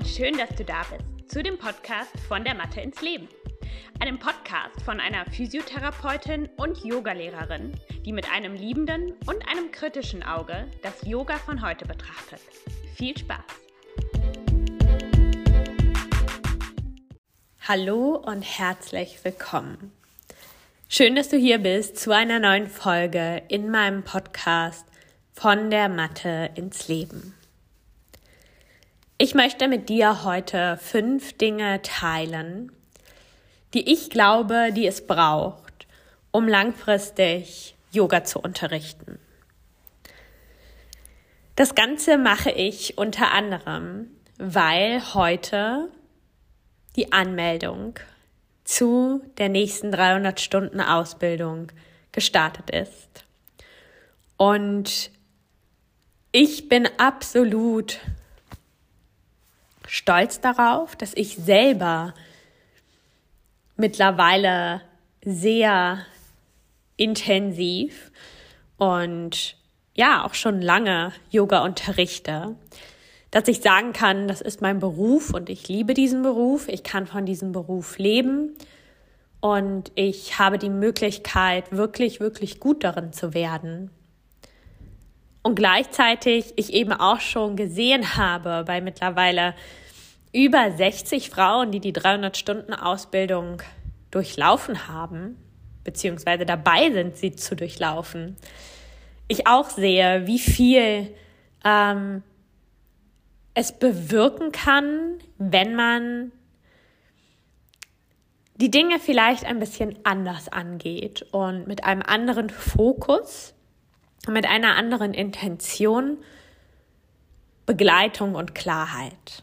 Schön, dass du da bist zu dem Podcast von der Mathe ins Leben. Einem Podcast von einer Physiotherapeutin und Yogalehrerin, die mit einem liebenden und einem kritischen Auge das Yoga von heute betrachtet. Viel Spaß! Hallo und herzlich willkommen. Schön, dass du hier bist zu einer neuen Folge in meinem Podcast von der Mathe ins Leben. Ich möchte mit dir heute 5 Dinge teilen, die ich glaube, die es braucht, um langfristig Yoga zu unterrichten. Das Ganze mache ich unter anderem, weil heute die Anmeldung zu der nächsten 300 Stunden Ausbildung gestartet ist. Und ich bin absolut stolz darauf, dass ich selber mittlerweile sehr intensiv und auch schon lange Yoga unterrichte, dass ich sagen kann, das ist mein Beruf und ich liebe diesen Beruf, ich kann von diesem Beruf leben und ich habe die Möglichkeit, wirklich, wirklich gut darin zu werden. Und gleichzeitig ich eben auch schon gesehen habe bei mittlerweile über 60 Frauen, die 300-Stunden-Ausbildung durchlaufen haben, beziehungsweise dabei sind, sie zu durchlaufen. Ich auch sehe, wie viel es bewirken kann, wenn man die Dinge vielleicht ein bisschen anders angeht und mit einem anderen Fokus, mit einer anderen Intention, Begleitung und Klarheit.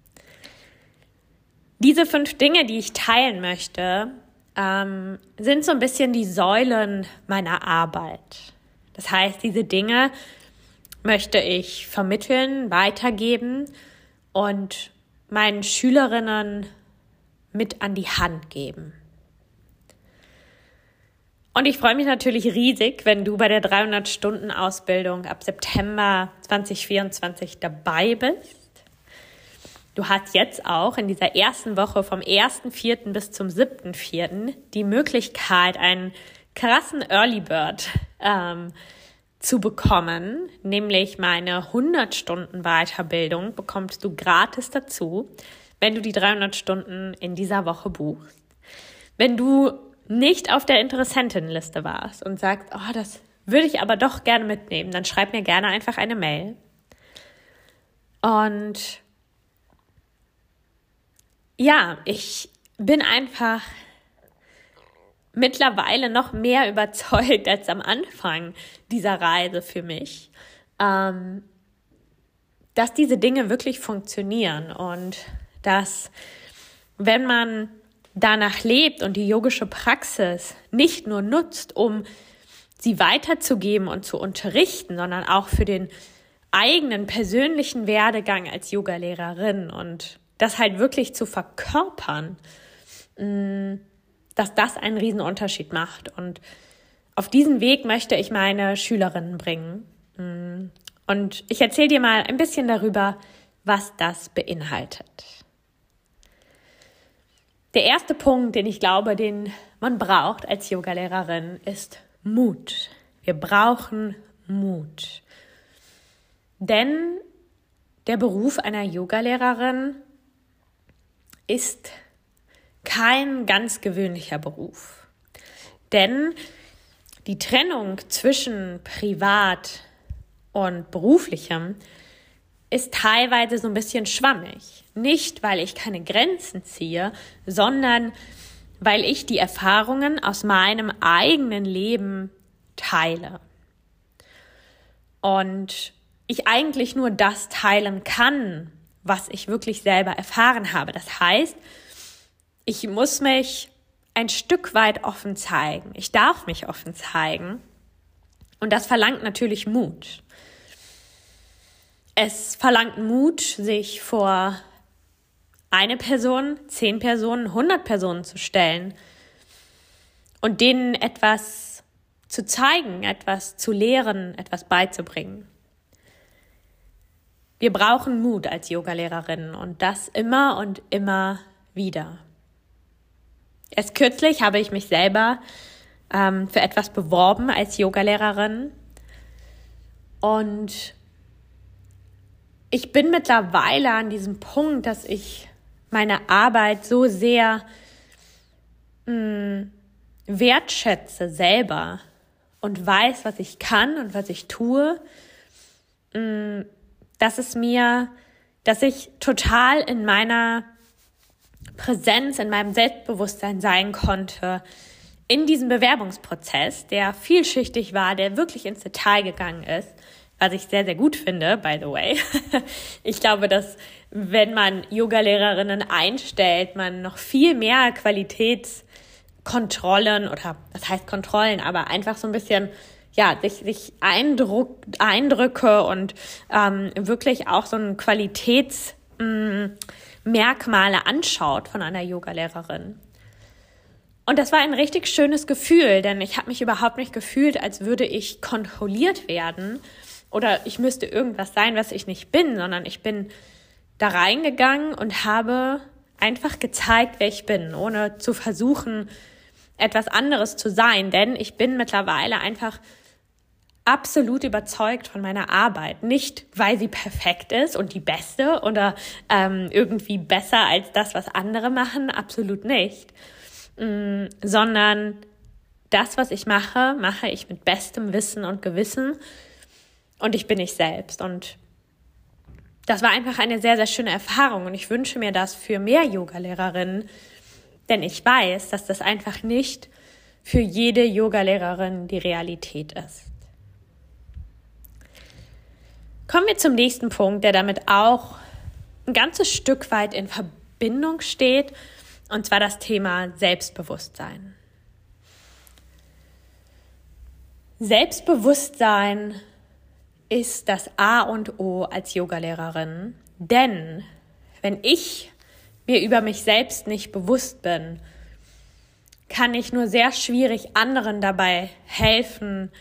Diese 5 Dinge, die ich teilen möchte, sind so ein bisschen die Säulen meiner Arbeit. Das heißt, diese Dinge möchte ich vermitteln, weitergeben und meinen Schülerinnen mit an die Hand geben. Und ich freue mich natürlich riesig, wenn du bei der 300-Stunden-Ausbildung ab September 2024 dabei bist. Du hast jetzt auch in dieser ersten Woche vom 1.4. bis zum 7.4. die Möglichkeit, einen krassen Early Bird zu bekommen, nämlich meine 100-Stunden-Weiterbildung bekommst du gratis dazu, wenn du die 300 Stunden in dieser Woche buchst. Wenn du nicht auf der Interessentinnenliste warst und sagst, das würde ich aber doch gerne mitnehmen, dann schreib mir gerne einfach eine Mail. Und ich bin einfach mittlerweile noch mehr überzeugt als am Anfang dieser Reise für mich, dass diese Dinge wirklich funktionieren und dass, wenn man danach lebt und die yogische Praxis nicht nur nutzt, um sie weiterzugeben und zu unterrichten, sondern auch für den eigenen persönlichen Werdegang als Yogalehrerin und das halt wirklich zu verkörpern, dass das einen riesen Unterschied macht. Und auf diesen Weg möchte ich meine Schülerinnen bringen. Und ich erzähle dir mal ein bisschen darüber, was das beinhaltet. Der erste Punkt, den ich glaube, den man braucht als Yogalehrerin, ist Mut. Wir brauchen Mut. Denn der Beruf einer Yogalehrerin ist kein ganz gewöhnlicher Beruf. Denn die Trennung zwischen Privat und Beruflichem ist teilweise so ein bisschen schwammig. Nicht, weil ich keine Grenzen ziehe, sondern weil ich die Erfahrungen aus meinem eigenen Leben teile. Und ich eigentlich nur das teilen kann, was ich wirklich selber erfahren habe. Das heißt, ich muss mich ein Stück weit offen zeigen. Ich darf mich offen zeigen. Und das verlangt natürlich Mut. Es verlangt Mut, sich vor eine Person, 10 Personen, 100 Personen zu stellen und denen etwas zu zeigen, etwas zu lehren, etwas beizubringen. Wir brauchen Mut als Yogalehrerinnen und das immer und immer wieder. Erst kürzlich habe ich mich selber für etwas beworben als Yogalehrerin und ich bin mittlerweile an diesem Punkt, dass ich meine Arbeit so sehr wertschätze selber und weiß, was ich kann und was ich tue, dass ich total in meiner Präsenz, in meinem Selbstbewusstsein sein konnte in diesem Bewerbungsprozess, der vielschichtig war, der wirklich ins Detail gegangen ist, was ich sehr, sehr gut finde, by the way. Ich glaube, dass wenn man Yogalehrerinnen einstellt, man noch viel mehr Qualitätskontrollen oder was heißt Kontrollen, aber einfach so ein bisschen sich Eindrücke und wirklich auch so ein Qualitätsmerkmale anschaut von einer Yogalehrerin. Und das war ein richtig schönes Gefühl, denn ich habe mich überhaupt nicht gefühlt, als würde ich kontrolliert werden oder ich müsste irgendwas sein, was ich nicht bin, sondern ich bin da reingegangen und habe einfach gezeigt, wer ich bin, ohne zu versuchen, etwas anderes zu sein, denn ich bin mittlerweile einfach absolut überzeugt von meiner Arbeit. Nicht, weil sie perfekt ist und die beste oder irgendwie besser als das, was andere machen, absolut nicht, sondern das, was ich mache, mache ich mit bestem Wissen und Gewissen und ich bin ich selbst. Und das war einfach eine sehr, sehr schöne Erfahrung und ich wünsche mir das für mehr Yogalehrerinnen, denn ich weiß, dass das einfach nicht für jede Yogalehrerin die Realität ist. Kommen wir zum nächsten Punkt, der damit auch ein ganzes Stück weit in Verbindung steht, und zwar das Thema Selbstbewusstsein. Selbstbewusstsein ist das A und O als Yogalehrerin, denn wenn ich mir über mich selbst nicht bewusst bin, kann ich nur sehr schwierig anderen dabei helfen,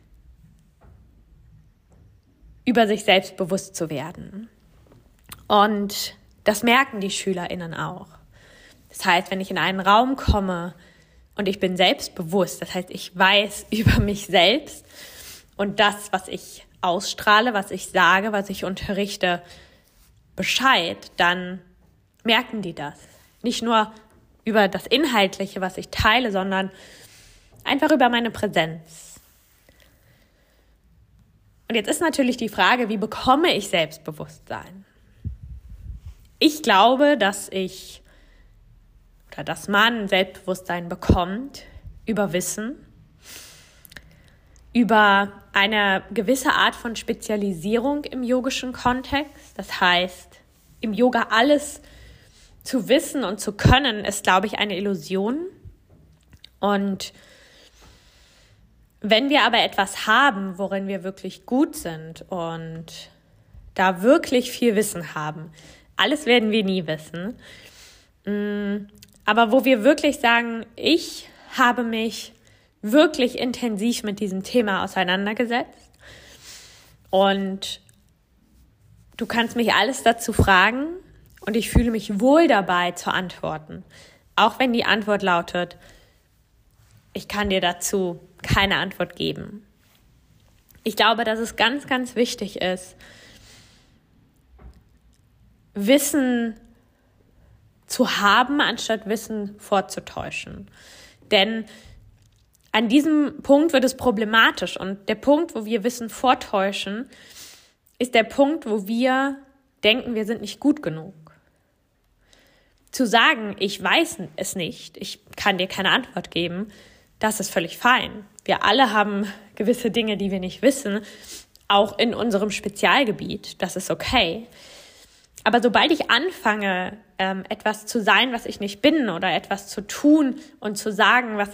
über sich selbst bewusst zu werden. Und das merken die SchülerInnen auch. Das heißt, wenn ich in einen Raum komme und ich bin selbstbewusst, das heißt, ich weiß über mich selbst und das, was ich ausstrahle, was ich sage, was ich unterrichte, Bescheid, dann merken die das. Nicht nur über das Inhaltliche, was ich teile, sondern einfach über meine Präsenz. Und jetzt ist natürlich die Frage, wie bekomme ich Selbstbewusstsein? Ich glaube, dass man Selbstbewusstsein bekommt über Wissen, über eine gewisse Art von Spezialisierung im yogischen Kontext. Das heißt, im Yoga alles zu wissen und zu können, ist, glaube ich, eine Illusion. Und wenn wir aber etwas haben, worin wir wirklich gut sind und da wirklich viel Wissen haben, alles werden wir nie wissen, aber wo wir wirklich sagen, ich habe mich wirklich intensiv mit diesem Thema auseinandergesetzt und du kannst mich alles dazu fragen und ich fühle mich wohl dabei zu antworten, auch wenn die Antwort lautet, ich kann dir dazu keine Antwort geben. Ich glaube, dass es ganz, ganz wichtig ist, Wissen zu haben, anstatt Wissen vorzutäuschen. Denn an diesem Punkt wird es problematisch und der Punkt, wo wir Wissen vortäuschen, ist der Punkt, wo wir denken, wir sind nicht gut genug. Zu sagen, ich weiß es nicht, ich kann dir keine Antwort geben, das ist völlig fein. Wir alle haben gewisse Dinge, die wir nicht wissen, auch in unserem Spezialgebiet. Das ist okay. Aber sobald ich anfange, etwas zu sein, was ich nicht bin, oder etwas zu tun und zu sagen, was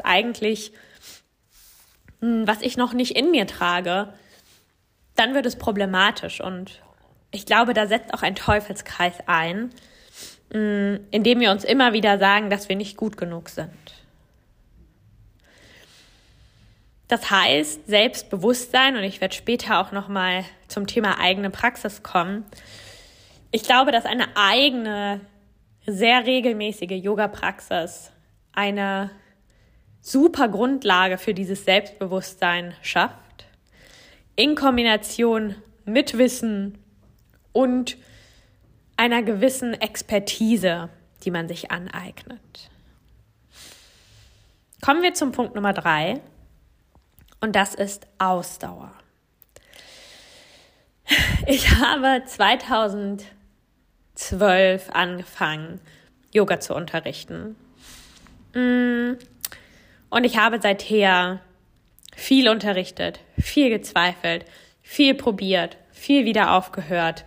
ich noch nicht in mir trage, dann wird es problematisch. Und ich glaube, da setzt auch ein Teufelskreis ein, indem wir uns immer wieder sagen, dass wir nicht gut genug sind. Das heißt, Selbstbewusstsein, und ich werde später auch nochmal zum Thema eigene Praxis kommen. Ich glaube, dass eine eigene, sehr regelmäßige Yoga-Praxis eine super Grundlage für dieses Selbstbewusstsein schafft, in Kombination mit Wissen und einer gewissen Expertise, die man sich aneignet. Kommen wir zum Punkt Nummer 3 und das ist Ausdauer. Ich habe 2012 angefangen, Yoga zu unterrichten. Und ich habe seither viel unterrichtet, viel gezweifelt, viel probiert, viel wieder aufgehört.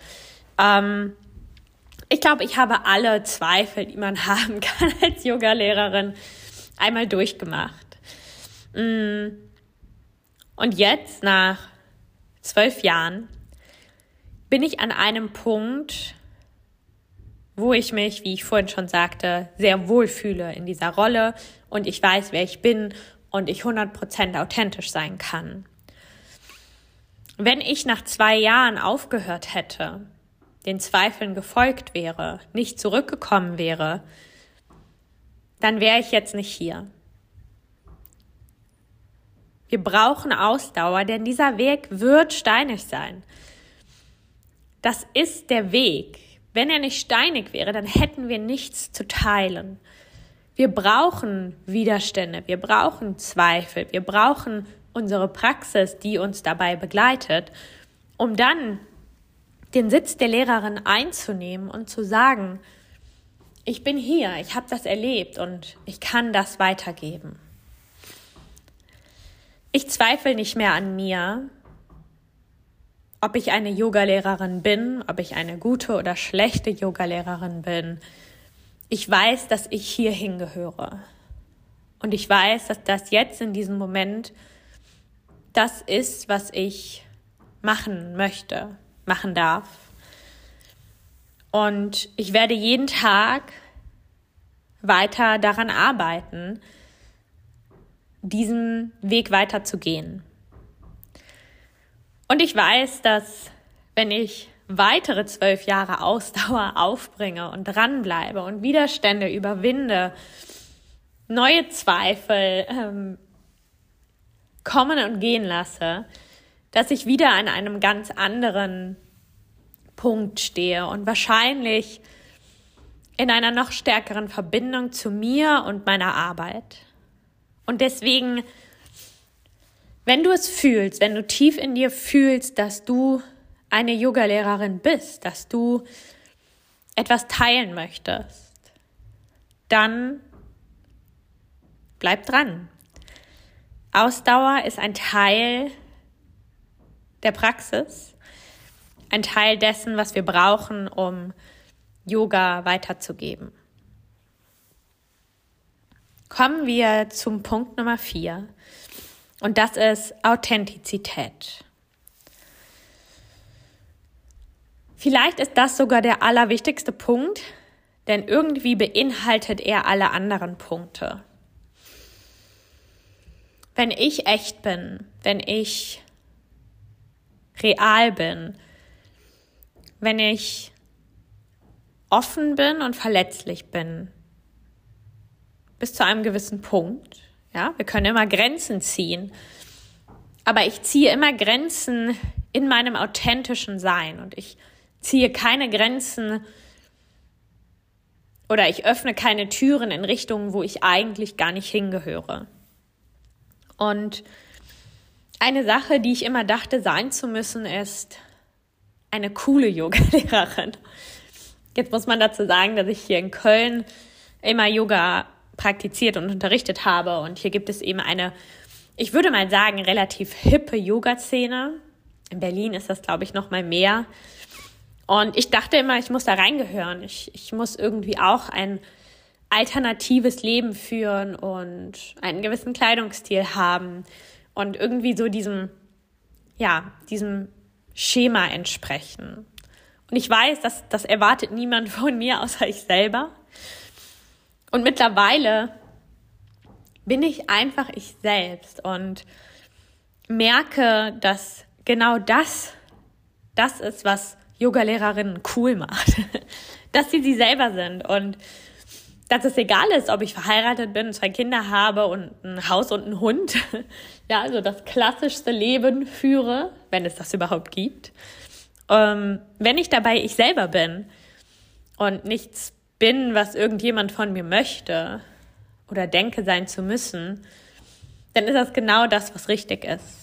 Ich glaube, ich habe alle Zweifel, die man haben kann als Yogalehrerin, einmal durchgemacht. Und jetzt, nach 12 Jahren, bin ich an einem Punkt, wo ich mich, wie ich vorhin schon sagte, sehr wohl fühle in dieser Rolle und ich weiß, wer ich bin und ich 100% authentisch sein kann. Wenn ich nach 2 Jahren aufgehört hätte, den Zweifeln gefolgt wäre, nicht zurückgekommen wäre, dann wäre ich jetzt nicht hier. Wir brauchen Ausdauer, denn dieser Weg wird steinig sein. Das ist der Weg. Wenn er nicht steinig wäre, dann hätten wir nichts zu teilen. Wir brauchen Widerstände, wir brauchen Zweifel, wir brauchen unsere Praxis, die uns dabei begleitet, um dann den Sitz der Lehrerin einzunehmen und zu sagen, ich bin hier, ich habe das erlebt und ich kann das weitergeben. Ich zweifle nicht mehr an mir, ob ich eine Yogalehrerin bin, ob ich eine gute oder schlechte Yogalehrerin bin. Ich weiß, dass ich hier hingehöre. Und ich weiß, dass das jetzt in diesem Moment das ist, was ich machen möchte, machen darf. Und ich werde jeden Tag weiter daran arbeiten, diesen Weg weiterzugehen. Und ich weiß, dass wenn ich weitere 12 Jahre Ausdauer aufbringe und dranbleibe und Widerstände überwinde, neue Zweifel kommen und gehen lasse, dass ich wieder an einem ganz anderen Punkt stehe und wahrscheinlich in einer noch stärkeren Verbindung zu mir und meiner Arbeit. Und deswegen, wenn du es fühlst, wenn du tief in dir fühlst, dass du eine Yogalehrerin bist, dass du etwas teilen möchtest, dann bleib dran. Ausdauer ist ein Teil der Praxis, ein Teil dessen, was wir brauchen, um Yoga weiterzugeben. Kommen wir zum Punkt Nummer 4 und das ist Authentizität. Vielleicht ist das sogar der allerwichtigste Punkt, denn irgendwie beinhaltet er alle anderen Punkte. Wenn ich echt bin, wenn ich real bin, wenn ich offen bin und verletzlich bin, bis zu einem gewissen Punkt. Ja, wir können immer Grenzen ziehen, aber ich ziehe immer Grenzen in meinem authentischen Sein und ich ziehe keine Grenzen oder ich öffne keine Türen in Richtungen, wo ich eigentlich gar nicht hingehöre. Und eine Sache, die ich immer dachte, sein zu müssen, ist eine coole Yogalehrerin. Jetzt muss man dazu sagen, dass ich hier in Köln immer Yoga praktiziert und unterrichtet habe. Und hier gibt es eben eine, ich würde mal sagen, relativ hippe Yoga-Szene. In Berlin ist das, glaube ich, noch mal mehr. Und ich dachte immer, ich muss da reingehören. Ich muss irgendwie auch ein alternatives Leben führen und einen gewissen Kleidungsstil haben und irgendwie so diesem Schema entsprechen. Und ich weiß, dass das erwartet niemand von mir, außer ich selber. Und mittlerweile bin ich einfach ich selbst. Und merke, dass genau das ist, was Yogalehrerinnen cool macht. Dass sie selber sind und dass es egal ist, ob ich verheiratet bin, 2 Kinder habe und ein Haus und einen Hund. Ja, also das klassischste Leben führe, wenn es das überhaupt gibt. Wenn ich dabei ich selber bin und nichts bin, was irgendjemand von mir möchte oder denke sein zu müssen, dann ist das genau das, was richtig ist.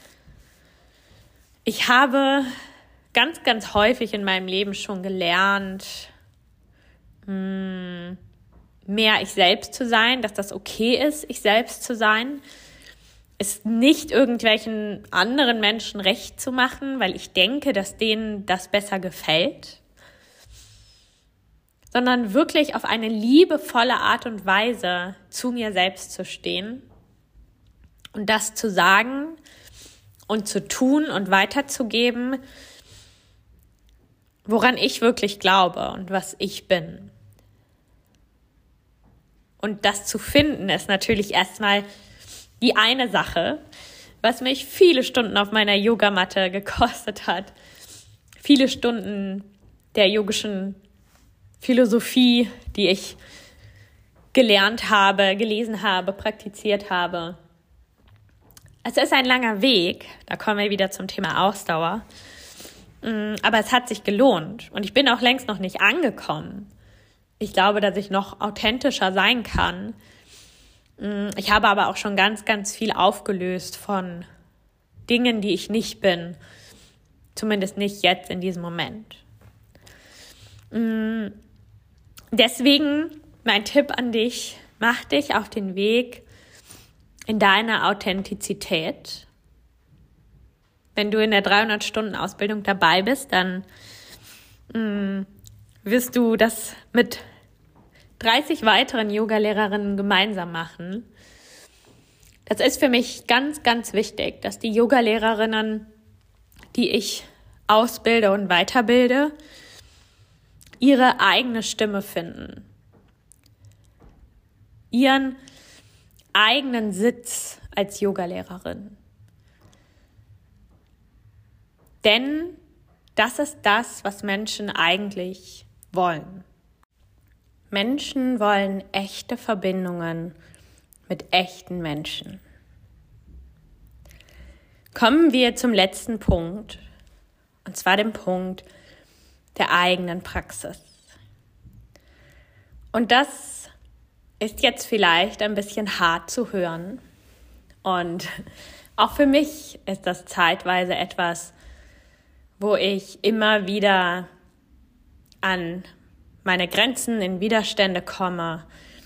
Ich habe ganz, ganz häufig in meinem Leben schon gelernt, mehr ich selbst zu sein, dass das okay ist, ich selbst zu sein, es nicht irgendwelchen anderen Menschen recht zu machen, weil ich denke, dass denen das besser gefällt, sondern wirklich auf eine liebevolle Art und Weise zu mir selbst zu stehen und das zu sagen und zu tun und weiterzugeben, woran ich wirklich glaube und was ich bin. Und das zu finden ist natürlich erstmal die eine Sache, was mich viele Stunden auf meiner Yogamatte gekostet hat. Viele Stunden der yogischen Philosophie, die ich gelernt habe, gelesen habe, praktiziert habe. Es ist ein langer Weg, da kommen wir wieder zum Thema Ausdauer. Aber es hat sich gelohnt und ich bin auch längst noch nicht angekommen. Ich glaube, dass ich noch authentischer sein kann. Ich habe aber auch schon ganz, ganz viel aufgelöst von Dingen, die ich nicht bin. Zumindest nicht jetzt in diesem Moment. Deswegen mein Tipp an dich, mach dich auf den Weg in deine Authentizität. Wenn du in der 300-Stunden-Ausbildung dabei bist, dann wirst du das mit 30 weiteren Yogalehrerinnen gemeinsam machen. Das ist für mich ganz, ganz wichtig, dass die Yogalehrerinnen, die ich ausbilde und weiterbilde, ihre eigene Stimme finden. Ihren eigenen Sitz als Yogalehrerin. Denn das ist das, was Menschen eigentlich wollen. Menschen wollen echte Verbindungen mit echten Menschen. Kommen wir zum letzten Punkt, und zwar dem Punkt der eigenen Praxis. Und das ist jetzt vielleicht ein bisschen hart zu hören. Und auch für mich ist das zeitweise etwas, wo ich immer wieder an meine Grenzen, in Widerstände komme.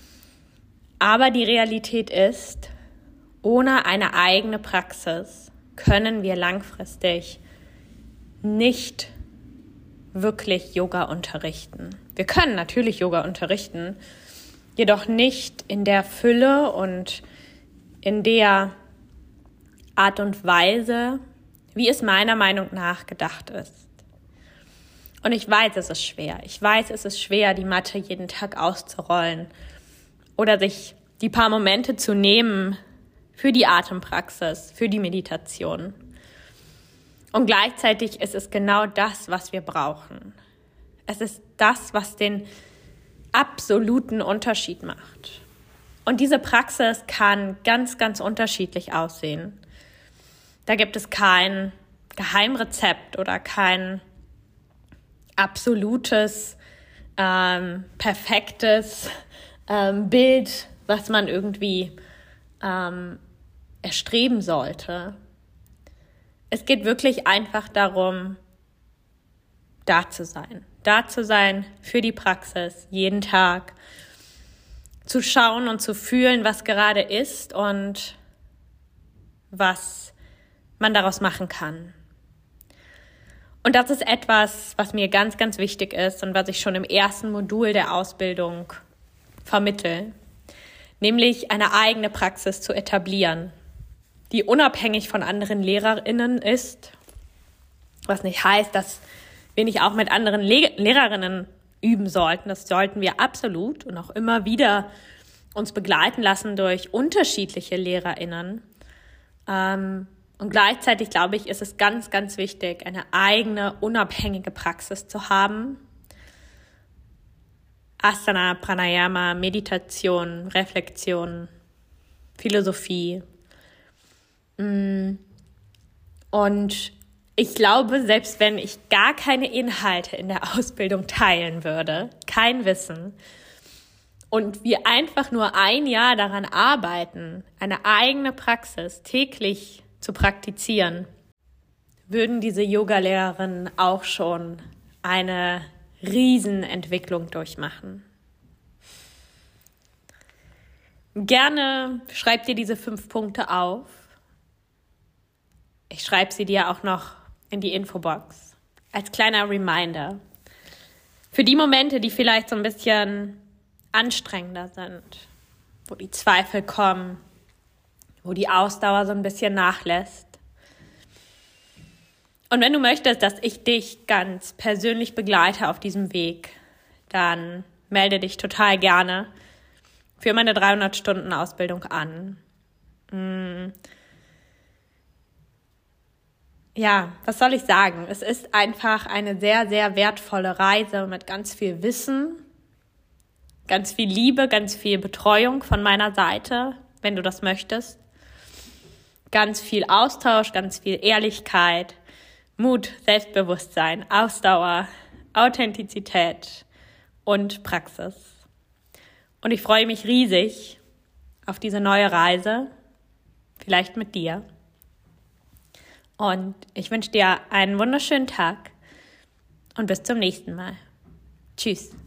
Aber die Realität ist, ohne eine eigene Praxis können wir langfristig nicht wirklich Yoga unterrichten. Wir können natürlich Yoga unterrichten, jedoch nicht in der Fülle und in der Art und Weise, wie es meiner Meinung nach gedacht ist. Und ich weiß, es ist schwer. Ich weiß, es ist schwer, die Matte jeden Tag auszurollen oder sich die paar Momente zu nehmen für die Atempraxis, für die Meditation. Und gleichzeitig ist es genau das, was wir brauchen. Es ist das, was den absoluten Unterschied macht. Und diese Praxis kann ganz, ganz unterschiedlich aussehen. Da gibt es kein Geheimrezept oder kein absolutes, perfektes Bild, was man irgendwie erstreben sollte. Es geht wirklich einfach darum, da zu sein für die Praxis, jeden Tag, zu schauen und zu fühlen, was gerade ist und was man daraus machen kann. Und das ist etwas, was mir ganz, ganz wichtig ist und was ich schon im ersten Modul der Ausbildung vermittle, nämlich eine eigene Praxis zu etablieren, die unabhängig von anderen LehrerInnen ist, was nicht heißt, dass wir nicht auch mit anderen Lehrerinnen üben sollten. Das sollten wir absolut und auch immer wieder uns begleiten lassen durch unterschiedliche LehrerInnen. Und Und gleichzeitig, glaube ich, ist es ganz, ganz wichtig, eine eigene, unabhängige Praxis zu haben. Asana, Pranayama, Meditation, Reflexion, Philosophie. Und ich glaube, selbst wenn ich gar keine Inhalte in der Ausbildung teilen würde, kein Wissen, und wir einfach nur ein Jahr daran arbeiten, eine eigene Praxis täglich zu praktizieren, würden diese Yogalehrerinnen auch schon eine Riesenentwicklung durchmachen. Gerne schreib dir diese 5 Punkte auf. Ich schreibe sie dir auch noch in die Infobox als kleiner Reminder. Für die Momente, die vielleicht so ein bisschen anstrengender sind, wo die Zweifel kommen, wo die Ausdauer so ein bisschen nachlässt. Und wenn du möchtest, dass ich dich ganz persönlich begleite auf diesem Weg, dann melde dich total gerne für meine 300-Stunden-Ausbildung an. Ja, was soll ich sagen? Es ist einfach eine sehr, sehr wertvolle Reise mit ganz viel Wissen, ganz viel Liebe, ganz viel Betreuung von meiner Seite, wenn du das möchtest. Ganz viel Austausch, ganz viel Ehrlichkeit, Mut, Selbstbewusstsein, Ausdauer, Authentizität und Praxis. Und ich freue mich riesig auf diese neue Reise, vielleicht mit dir. Und ich wünsche dir einen wunderschönen Tag und bis zum nächsten Mal. Tschüss.